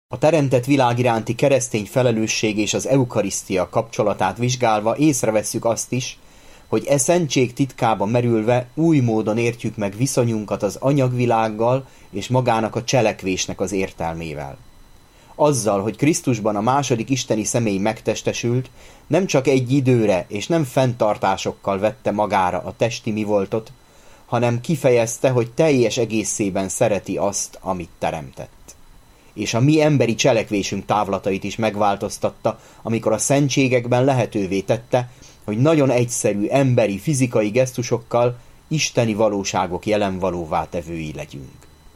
A teremtett világ iránti keresztény felelősség és az eukarisztia kapcsolatát vizsgálva észrevesszük azt is, hogy e szentség titkába merülve új módon értjük meg viszonyunkat az anyagvilággal és magának a cselekvésnek az értelmével. Azzal, hogy Krisztusban a második isteni személy megtestesült, nem csak egy időre és nem fenntartásokkal vette magára a testi mivoltot, hanem kifejezte, hogy teljes egészében szereti azt, amit teremtett. És a mi emberi cselekvésünk távlatait is megváltoztatta, amikor a szentségekben lehetővé tette, hogy nagyon egyszerű emberi, fizikai gesztusokkal isteni valóságok jelenvalóvá tevői legyünk.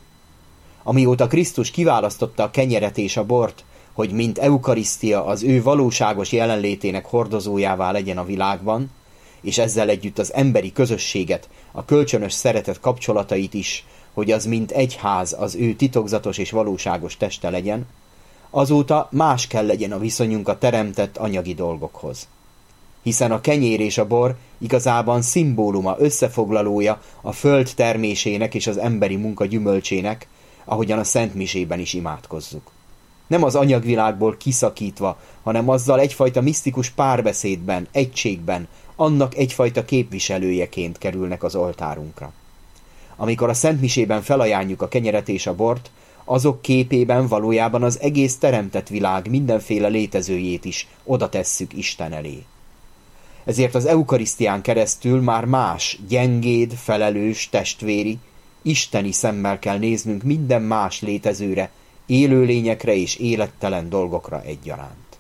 Amióta Krisztus kiválasztotta a kenyeret és a bort, hogy mint eukarisztia az ő valóságos jelenlétének hordozójává legyen a világban, és ezzel együtt az emberi közösséget, a kölcsönös szeretet kapcsolatait is, hogy az mint egyház az ő titokzatos és valóságos teste legyen, azóta más kell legyen a viszonyunk a teremtett anyagi dolgokhoz. Hiszen a kenyér és a bor igazában szimbóluma, összefoglalója a föld termésének és az emberi munka gyümölcsének, ahogyan a szentmisében is imádkozzuk. Nem az anyagvilágból kiszakítva, hanem azzal egyfajta misztikus párbeszédben, egységben, annak egyfajta képviselőjeként kerülnek az oltárunkra. Amikor a szentmisében felajánljuk a kenyeret és a bort, azok képében valójában az egész teremtett világ mindenféle létezőjét is oda tesszük Isten elé. Ezért az eukarisztián keresztül már más, gyengéd, felelős, testvéri, isteni szemmel kell néznünk minden más létezőre, élőlényekre és élettelen dolgokra egyaránt.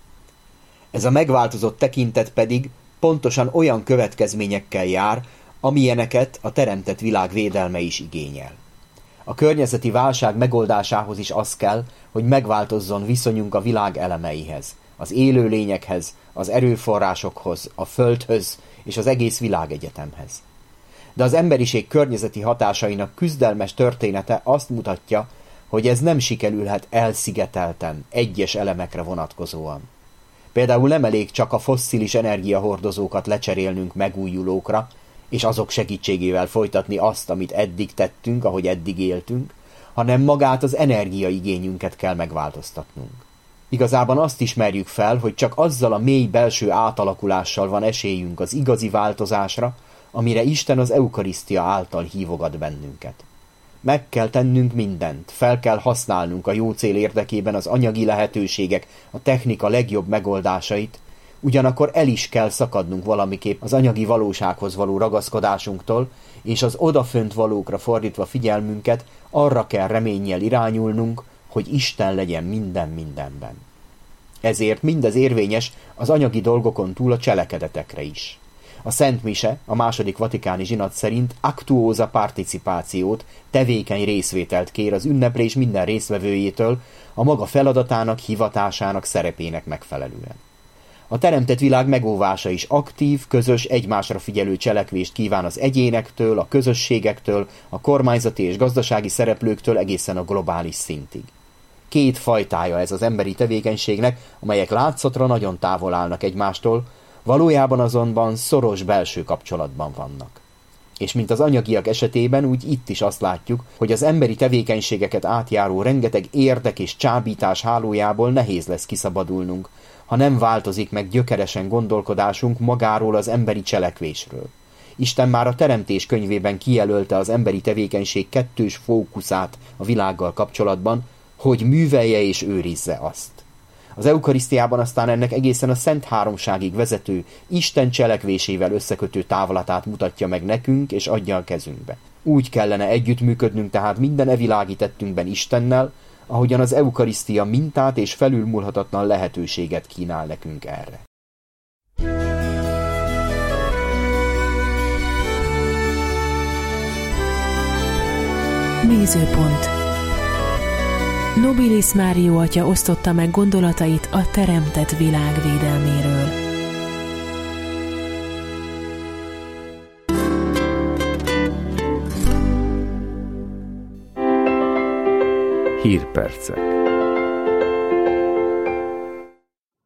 Ez a megváltozott tekintet pedig pontosan olyan következményekkel jár, amilyeneket a teremtett világ védelme is igényel. A környezeti válság megoldásához is az kell, hogy megváltozzon viszonyunk a világ elemeihez, az élőlényekhez, az erőforrásokhoz, a földhöz és az egész világegyetemhez. De az emberiség környezeti hatásainak küzdelmes története azt mutatja, hogy ez nem sikerülhet elszigetelten, egyes elemekre vonatkozóan. Például nem elég csak a fosszilis energiahordozókat lecserélnünk megújulókra, és azok segítségével folytatni azt, amit eddig tettünk, ahogy eddig éltünk, hanem magát az energiaigényünket kell megváltoztatnunk. Igazában azt ismerjük fel, hogy csak azzal a mély belső átalakulással van esélyünk az igazi változásra, amire Isten az eukarisztia által hívogat bennünket. Meg kell tennünk mindent, fel kell használnunk a jó cél érdekében az anyagi lehetőségek, a technika legjobb megoldásait, ugyanakkor el is kell szakadnunk valamiképp az anyagi valósághoz való ragaszkodásunktól, és az odafönt valókra fordítva figyelmünket arra kell reménnyel irányulnunk, hogy Isten legyen minden mindenben. Ezért mindez érvényes az anyagi dolgokon túl a cselekedetekre is. A Szent Mise, a második vatikáni zsinat szerint actuosa participációt, tevékeny részvételt kér az ünneplés minden résztvevőjétől a maga feladatának, hivatásának, szerepének megfelelően. A teremtett világ megóvása is aktív, közös, egymásra figyelő cselekvést kíván az egyénektől, a közösségektől, a kormányzati és gazdasági szereplőktől egészen a globális szintig. Két fajtája ez az emberi tevékenységnek, amelyek látszatra nagyon távol állnak egymástól, valójában azonban szoros belső kapcsolatban vannak. És mint az anyagiak esetében, úgy itt is azt látjuk, hogy az emberi tevékenységeket átjáró rengeteg érdek és csábítás hálójából nehéz lesz kiszabadulnunk, ha nem változik meg gyökeresen gondolkodásunk magáról az emberi cselekvésről. Isten már a Teremtés könyvében kijelölte az emberi tevékenység kettős fókuszát a világgal kapcsolatban, hogy művelje és őrizze azt. Az eukarisztiában aztán ennek egészen a Szent Háromságig vezető, Isten cselekvésével összekötő távlatát mutatja meg nekünk és adja a kezünkbe. Úgy kellene együttműködnünk tehát minden evilági tettünkben Istennel, ahogyan az eukarisztia mintát és felülmúlhatatlan lehetőséget kínál nekünk erre. Nézőpont. Nobilis Mário atya osztotta meg gondolatait a teremtett világ védelméről. Hírpercek.